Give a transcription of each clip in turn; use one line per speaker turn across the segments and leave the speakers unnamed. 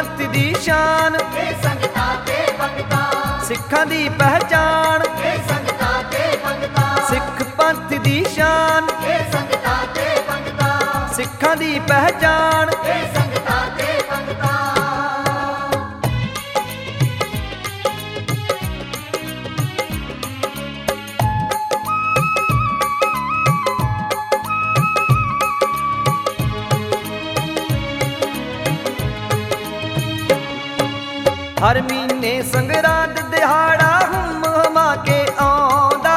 पंथ दी शान सिखां दी पहचान सिख पंथ दी शान सिखां दी पहचान हर महीने संगरांद दिहाड़ा हुम हुमा के आउंदा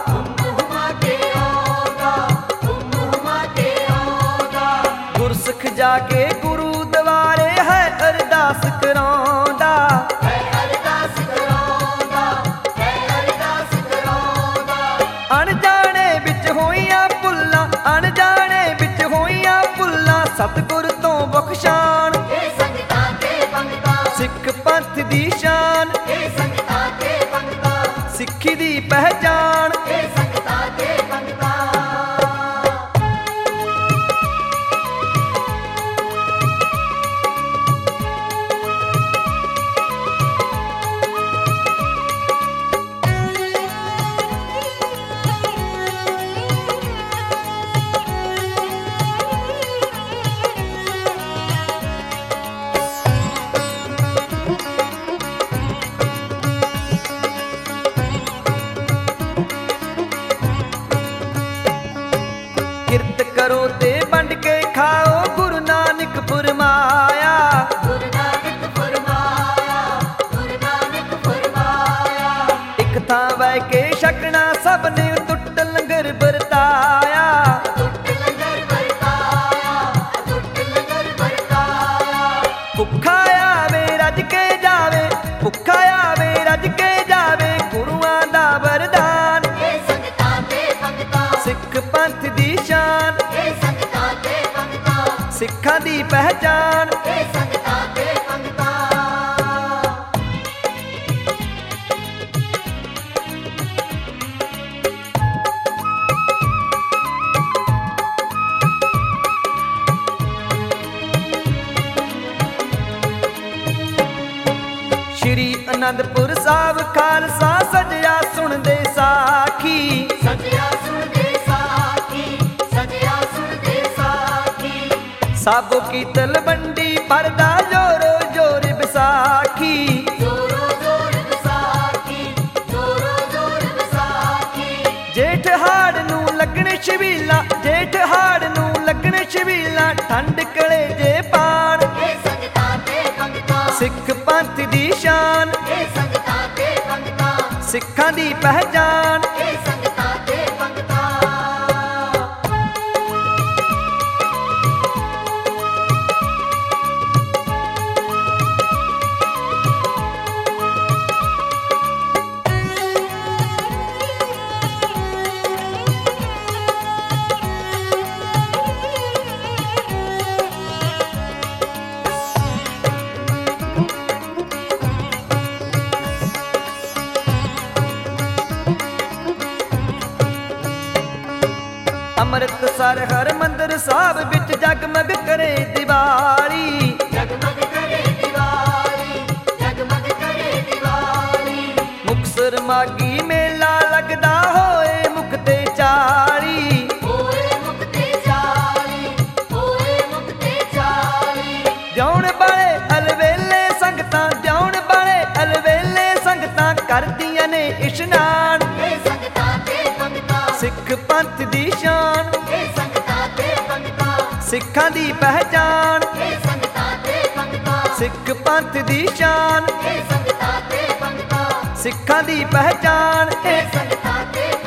गुरसिख जाके गुरु द्वारे है अरदास कराउंदा अणजाने विच होइयां भुल्लां अणजाने विच होइयां भुल्लां सतगुर तो बख्शान सिख पंथ दी शान सिखी दी पहचान किरत करो ते बंड के खाओ गुरु नानक फरमाया एक थां वह के छकना सब ने टुट लंगर बरताया भुखा आवे रज के जावे भुखा आवे रज के जावे गुरुआं दा वरदान सिख पंथ दी शान सिखां दी पहचान श्री आनंदपुर साहब खालसा सजया सुन दे साखी साबो की तलवंडी परदा जोरो जोर बैसाखी जेठ हाड़ नू लगने छबीला जेठ हाड़ नू लगने छबीला ठंड कले जे पान सिख पंथ दी शान सिखां दी पहचान अमृतसर हर मंदिर साहब विच जगमग करे दिवाली मुक्तसर मागी मेला लगदा होए मुक्ते चाली द्याउण वाले अलवेले संगतां द्याउण वाले अलवेले संगतां करदियां ने इशनान सिख पंथ दी शान सिखां दी पहचान सिख पंथ दी शान सिखां दी पहचान